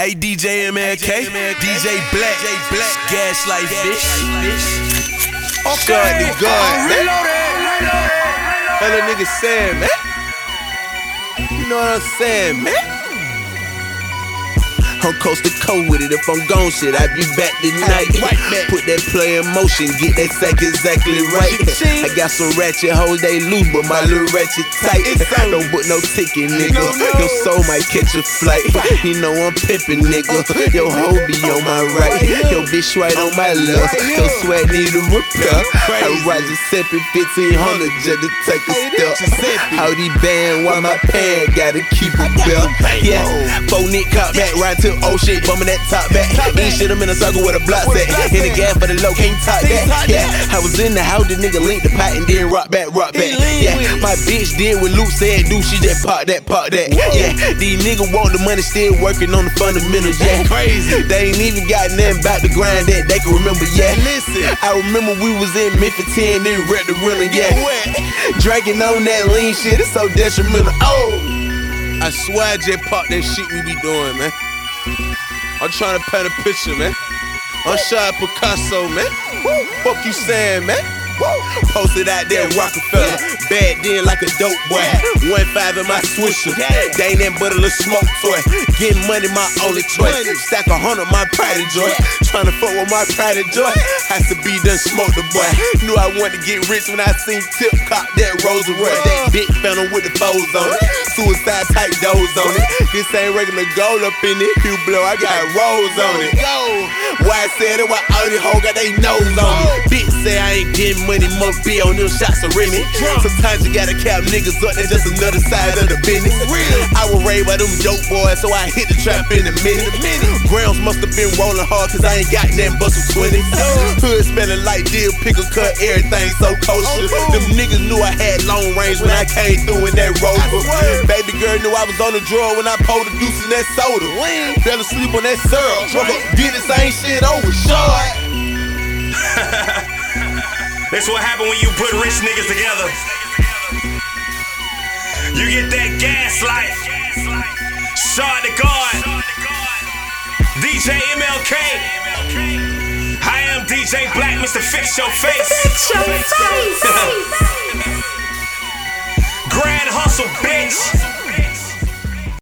Hey DJ MLK, DJ Black, Gaslight bitch. Okay, the gun, man. Hello nigga saying, man. You know what I'm saying, man? I'm coast to coast with it. If I'm gone shit, I be back tonight. Put that play in motion, get that sack exactly right. I got some ratchet hoes, they loose, but my little ratchet tight. Don't put no ticket, nigga. Your soul might catch a flight. You know I'm pimpin', nigga. Your hoe be on my right. Your bitch right on my left. Your sweat need a repair. I ride Giuseppe 1500 just to take a step. How these band, why my pants gotta keep a belt. Yeah, 4 Nick cop back, ride to oh shit, bumming that top back. Ain't shit, I'm in a circle with a block set. In the gas for the low, can't top that. Yeah, I was in the house, the nigga linked the pot and then rock back. Yeah, my bitch did what Luke said, do she just pop that. Yeah, these niggas want the money, still working on the fundamentals. Yeah, crazy. They ain't even got nothing about the grind that they can remember. Yeah, listen, I remember we was in Memphis 10, then wrecked the rhythm. Yeah, drinking on that lean shit, it's so detrimental. Oh, I swear I just popped that shit we be doing, man. I'm trying to paint a picture, man. I'm shy Picasso, man. Fuck you saying, man? Posted out there, Rockefeller. Bad then like a dope boy. 1.5 in my swisher. They ain't nothing but a little smoke toy. Getting money, my only choice. Stack 100, my pride and joy. Trying to fuck with my pride and joy. Has to be done, smoke the boy. Knew I wanted to get rich when I seen Tip cop that Rolls Royce. That big phantom with the foes on it. Suicide type doors on it. This ain't regular gold up in it. You blow, I got rolls on it. Why I said it, why all these hoes got they nose on it. Bitch say I ain't getting money, must be on them shots of Remy. Sometimes you gotta cap niggas up, that's just another side of the business. I was raised by them dope boys, so I hit the trap in a minute. Grams must have been rolling hard, cause I ain't got nothing but some 20. Hood spelling like deal, pickle cut, everything so kosher. Them niggas knew I had long range when I came through in that Rover. Baby girl knew I was on the draw when I pulled the deuce in that soda. Fell asleep on that syrup, did the same shit over short. That's what happen when you put rich niggas together. You get that gaslight. Shard the God. DJ MLK. I am DJ Black, Mr. Fix Your Face. Fix your face. Grand hustle, bitch.